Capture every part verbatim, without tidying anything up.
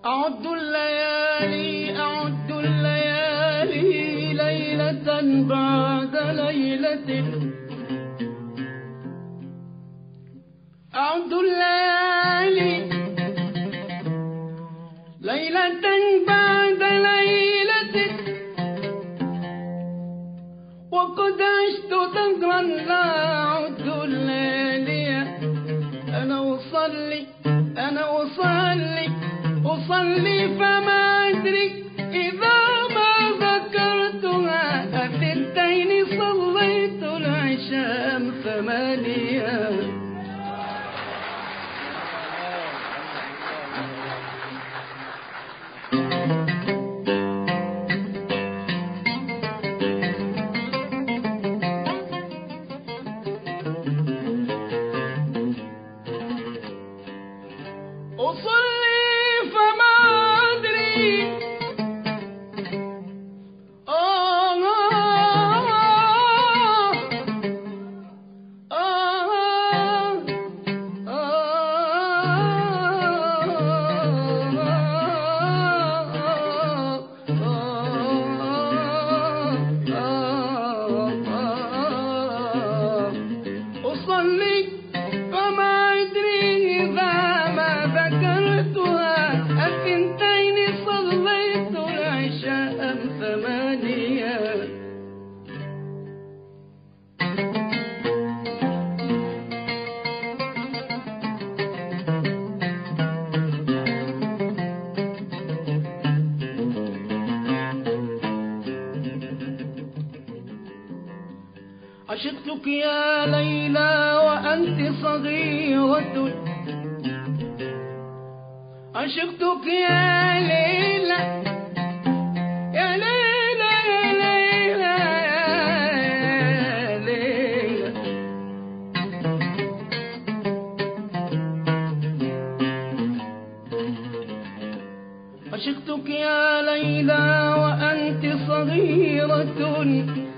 أعد الليالي أعد الليالي ليلة بعد ليلة، أعد الليالي ليلة بعد ليلة، وقد عشت دهرا لا أعد الليالي. أنا أصلي أنا أصلي أصلي فما أدري إذا ما ذكرتها أثنتين صليت العشاء ثمانية. عشقتك يا ليلى وأنت صغيرة، عشقتك يا ليلى يا ليلى يا ليلى يا ليلى، عشقتك يا ليلى وأنت صغيرة،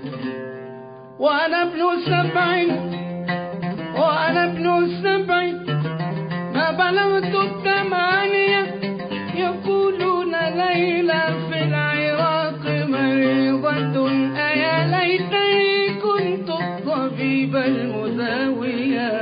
وأنا ابن سبع وأنا ابن سبع ما بلغت الثمانية. يقولون ليلى في العراق مريضة، أيا ليتني كنت الطبيب المداوية.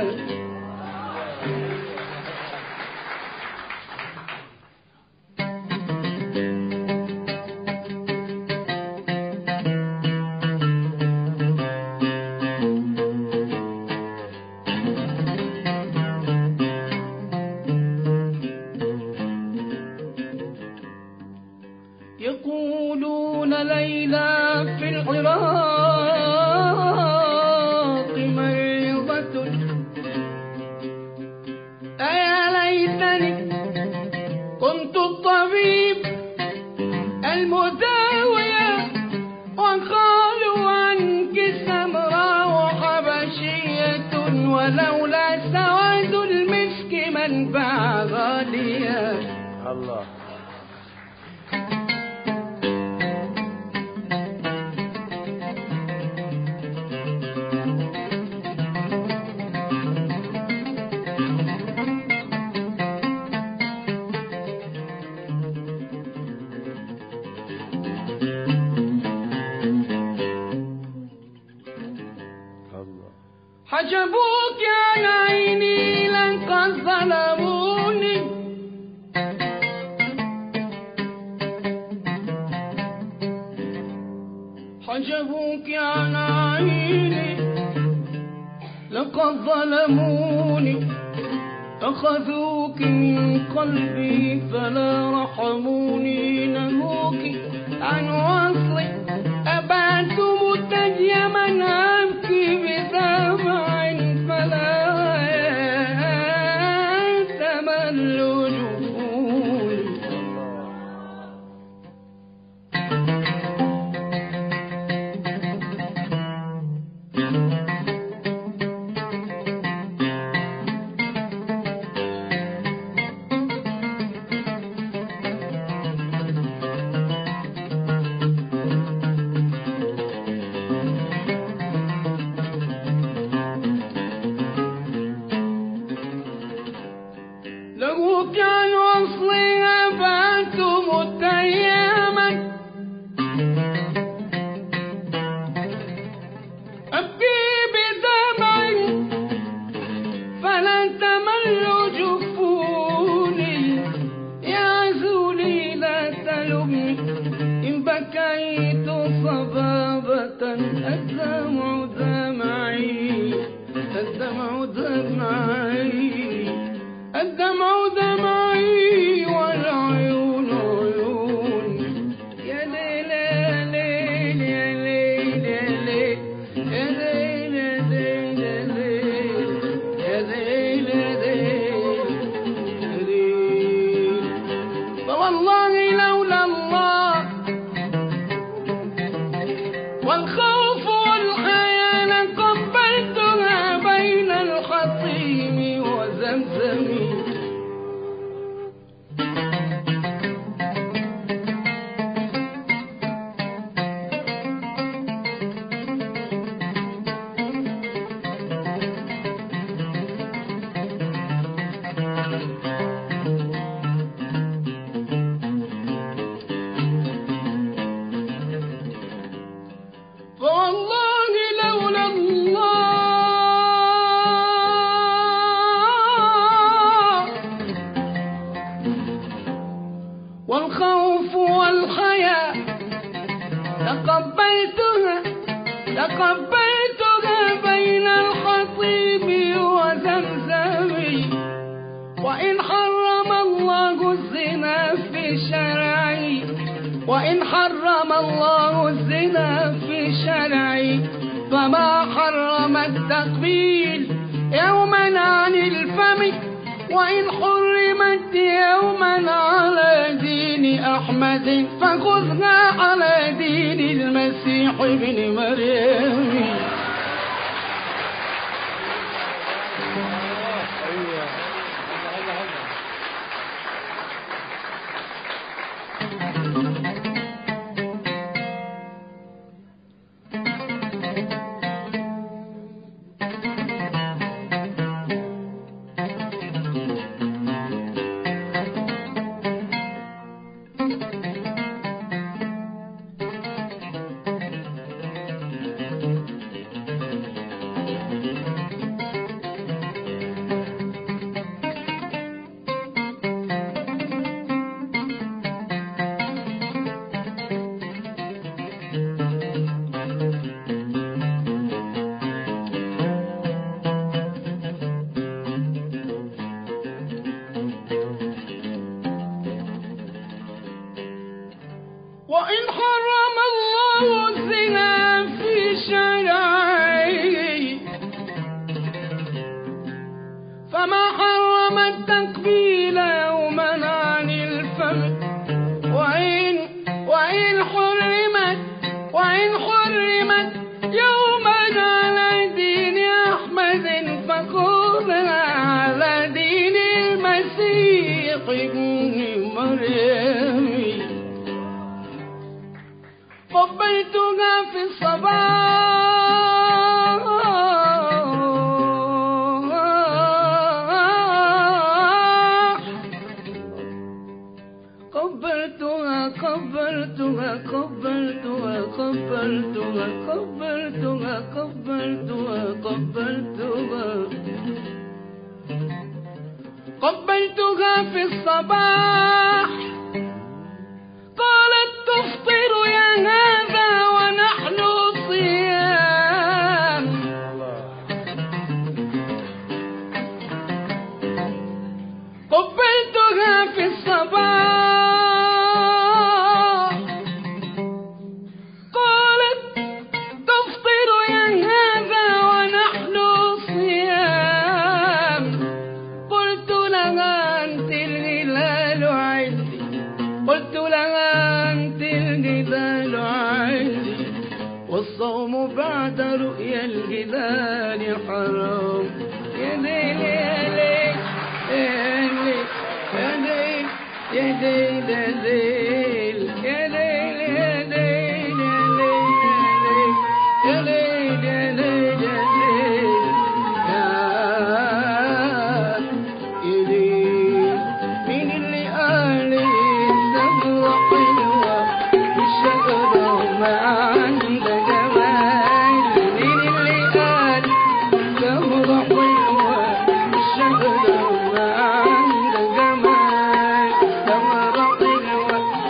يقولون ليلى في العراق مريضة، أيا ليتني كنت الطبيب المداوية. وقالوا عنك سمراء حبشية، ولولا سواد المسك منبع غالية. الله. حجبوك عن عيني لقد ظلموني، حجبوك عن عيني لقد ظلموني، أخذوك من قلبي فلا رحموني، نهوك عن وصلي أبعت متجما أبكي بدمع فلا تمل جفوني. والخوف والحياة تقبلتها تقبلتها بين الخطيب وزمزم. وإن حرم الله الزنا في شرعي وإن حرم الله الزنا في شرعي فما حرم التقبيل يوما عن الفم. وإن حرمت يوما على دين أحمد فخذها على دين المسيح ابن مريم. وإن حرم الله الزنا في شرعي فما حرم التقبيل يوما عن الفم. وإن وإن حرمت وإن حرمت يوما على دين أحمد فخذها على دين المسيح ابن مريم. قبلتها في الصباح قبلتها قبلتها قبلتها قبلتها قبلتها قبلتها قبلتها قبلتها في الصباح. قالت تفطر يا هذا ونحن صيام. قبلتها في الصباح. قالت تفطر يا هذا ونحن صيام. قلت لها أنت الهلال عندي قلت لها أنت الهلال عندي والصوم بعد رؤيا الهلال حرام. يا ليل يا ليل يا ليل يا ليل يا ليل يا ليل يا ليل يا ليل يا ليل يا ليل يا ليل. مين اللي قال الزهرة حلوة والشجرة ما عندها جمال؟ مين اللي قال الزهرة حلوة والشجرة ما عندها جمال؟ ثمرة حلوة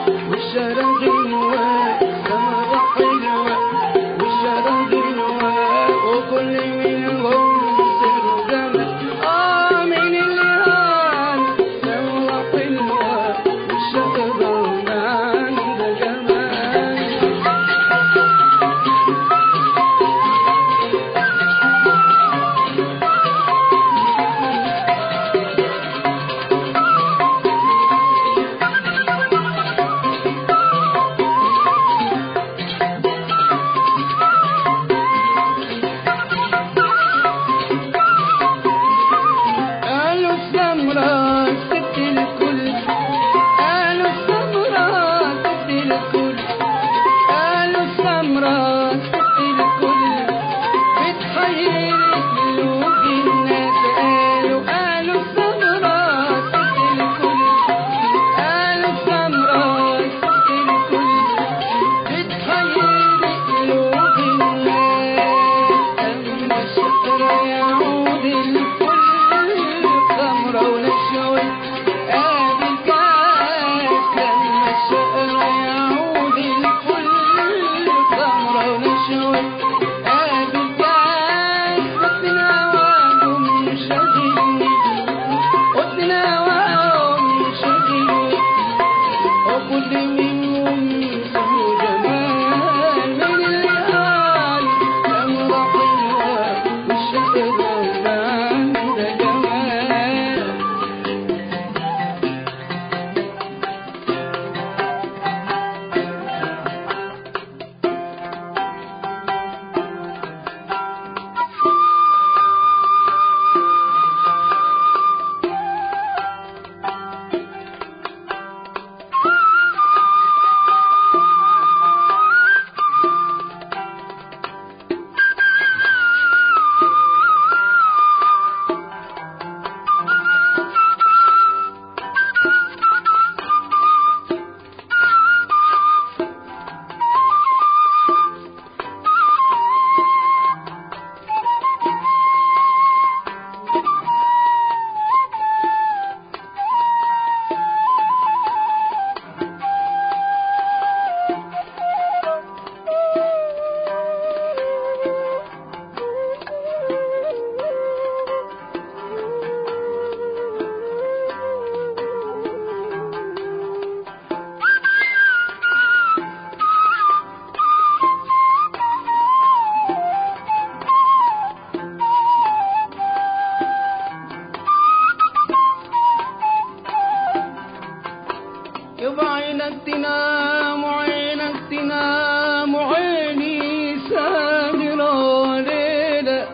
يبقى عينك تنام وعينك تنام وعيني ساهرة ليلة.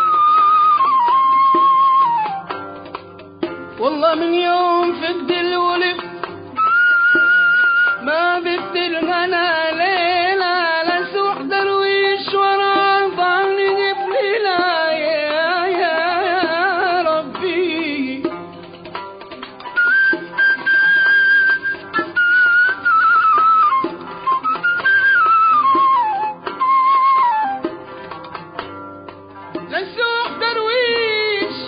والله من يوم فقد الولد ما بفت الغنى ليلة، لا سوح درويش ورا ضعني جبليلة يا يا ربي. لا سوح درويش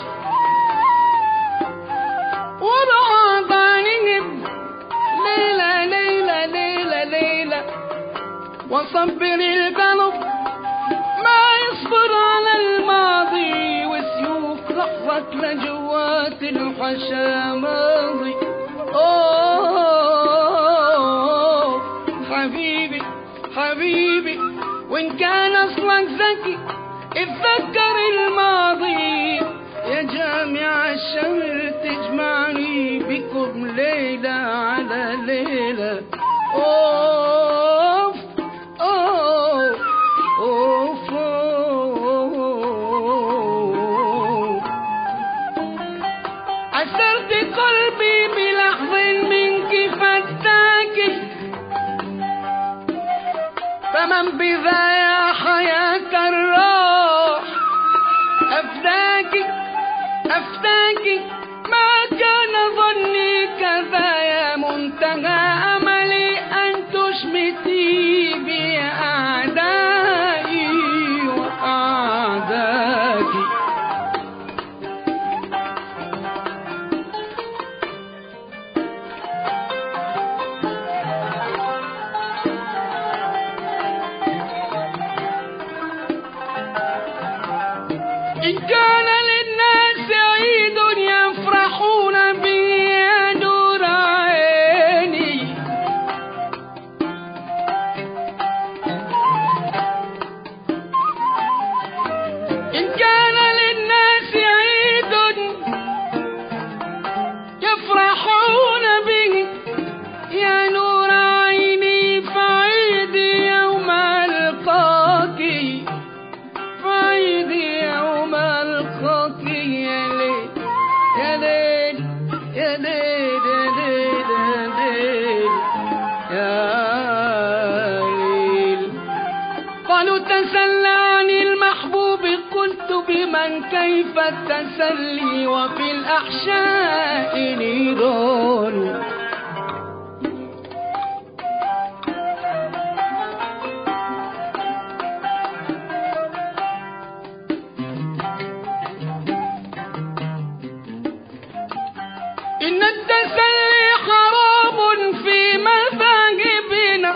ورا ضعني جبليلة ليلة ليلة ليلة. وصبر القلب ما يصبر على الماضي، وسيوف لحظك لجوات الحشا ماضي. اوه حبيبي حبيبي، وان كان اصلك ذكي اتذكر الماضي. يا جامع الشمل تجمعني بكم ليلة على ليلة. اوف اوف اوف أسرت قلبي بلحظ منك فتاكي، فمن بذا يا حياة الروح أفداكي أفداكي. ما كان ظني كذا يا منتهى أملي أن تشمتي بأعدائي وأعداكي. إن كان للناس عيد يفرحون به يا نور عيني، إن كان للناس عيد يفرحون به يا نور عيني، فعيدي يوم ألقاك، فعيدي يوم ألقاك يا ليل يا ليل يا ليل يا ليل. قالوا تسلى عن المحبوب، قلت بمن كيف التسلي وفي الأحشاء نيران. إن التسلي حرام في مذاهبنا،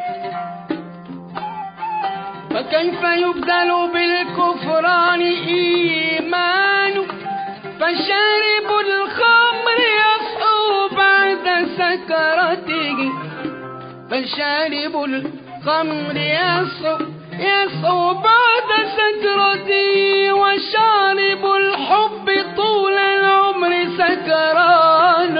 فكيف يبدل بالكفران إيمان؟ فشارب الخمر يصحو بعد سكرته، فشارب الخمر يصحو يصحو بعد سكرته، وشارب الحب طول العمر سكران.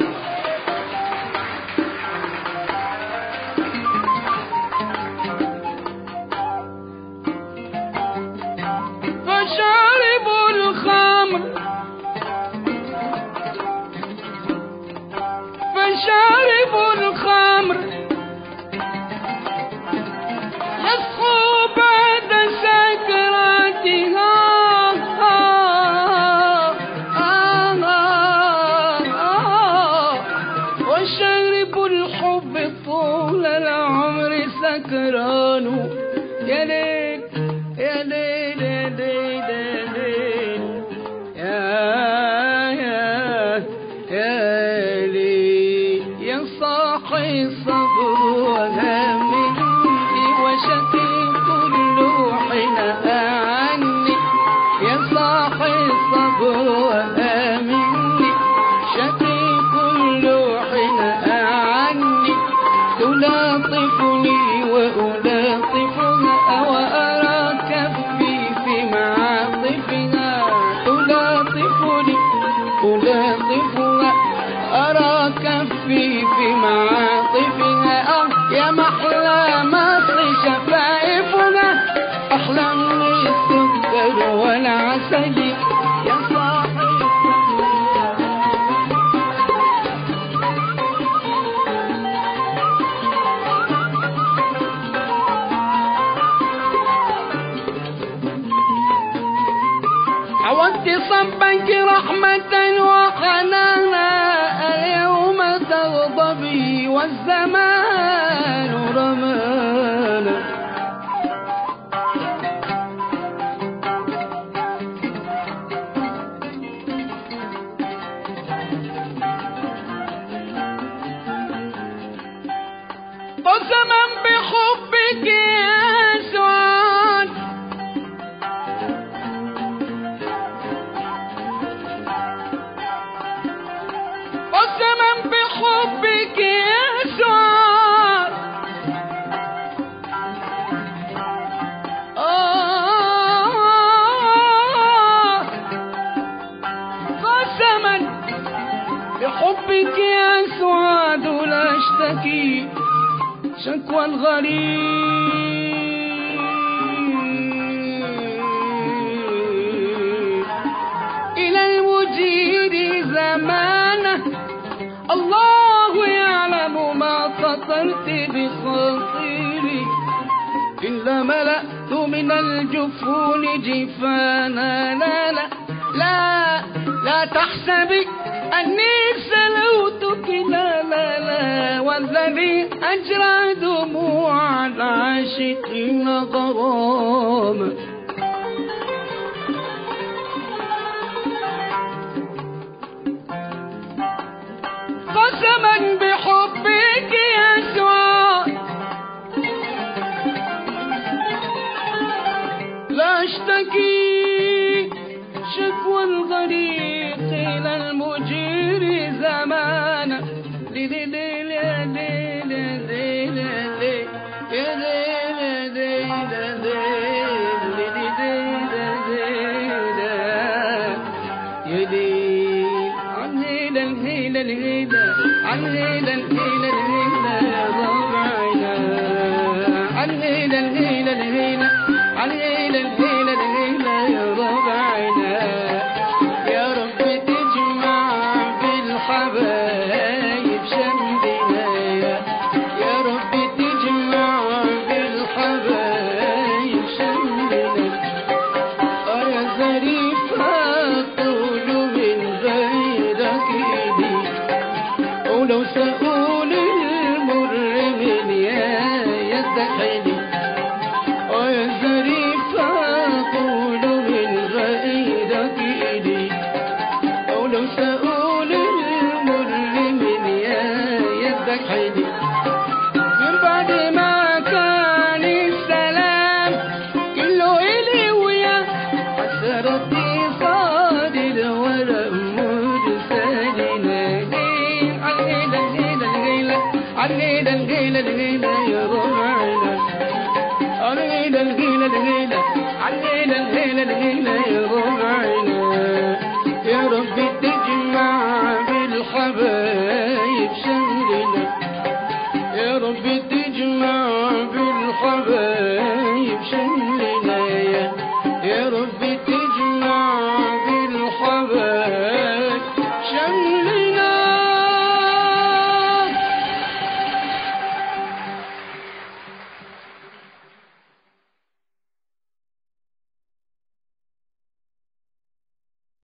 فشارب الخمر فشارب الخمر يصحو بعد سكراتها، وشارب الحب طول العمر سكران. يا ليل يا ليل يا ليل يا ليل يا يا يا ليل. يا صاحي الصبر وهمني وشكي كل حين عني، يا صاحي الصبر وهمني شكي كل حين عني. تلاطفني وألاطفها وأرى كفي في معاطفها، تلاطفني ألاطفها أرى كفي في معاطفها. صبك رحمة وحنانا اليوم تغضبي والزمان رمانا. قسما بحبك يا سعاد قسما بحبك يا سعاد آه قسما بحبك يا سعاد لا اشتكي شكوى الغريب إلى المجير زمانه. الله يعلم ما خطرت بخاطري إلا ملأت من الجفون جفانا. لا لا لا لا تحسبي أني سلوتك، لا لا لا، والذي أجرى دموع العاشقين غرام. قسما بحبك يا سعاد لا اشتكي شكوى الغريق إلى المجير زمانا. عن هيدا الهيلة الهيلة يا ضبعنا، عن هيدا الهيلة الهيلة، عن هيدا الهيلة الهيلة يا ضبعنا. يا رب تجمع بالحبايب شملنا، يا رب تجمع بالحبايب شملنا. آه يا ظريفة طول من غيرك إيدي، ولو سأقول المر من يا يستحيلي. آه يا ظريفة طول من غيرك إيدي، ولو سأقول المر من يا يستحيلي. من بعد ما كان السلام كله إلي ويا حسرتي صاد الورق مرسلنا. عن هيدا الهيلة الهيلة يا ضبعنا، عن هيدا الهيلة الهيلة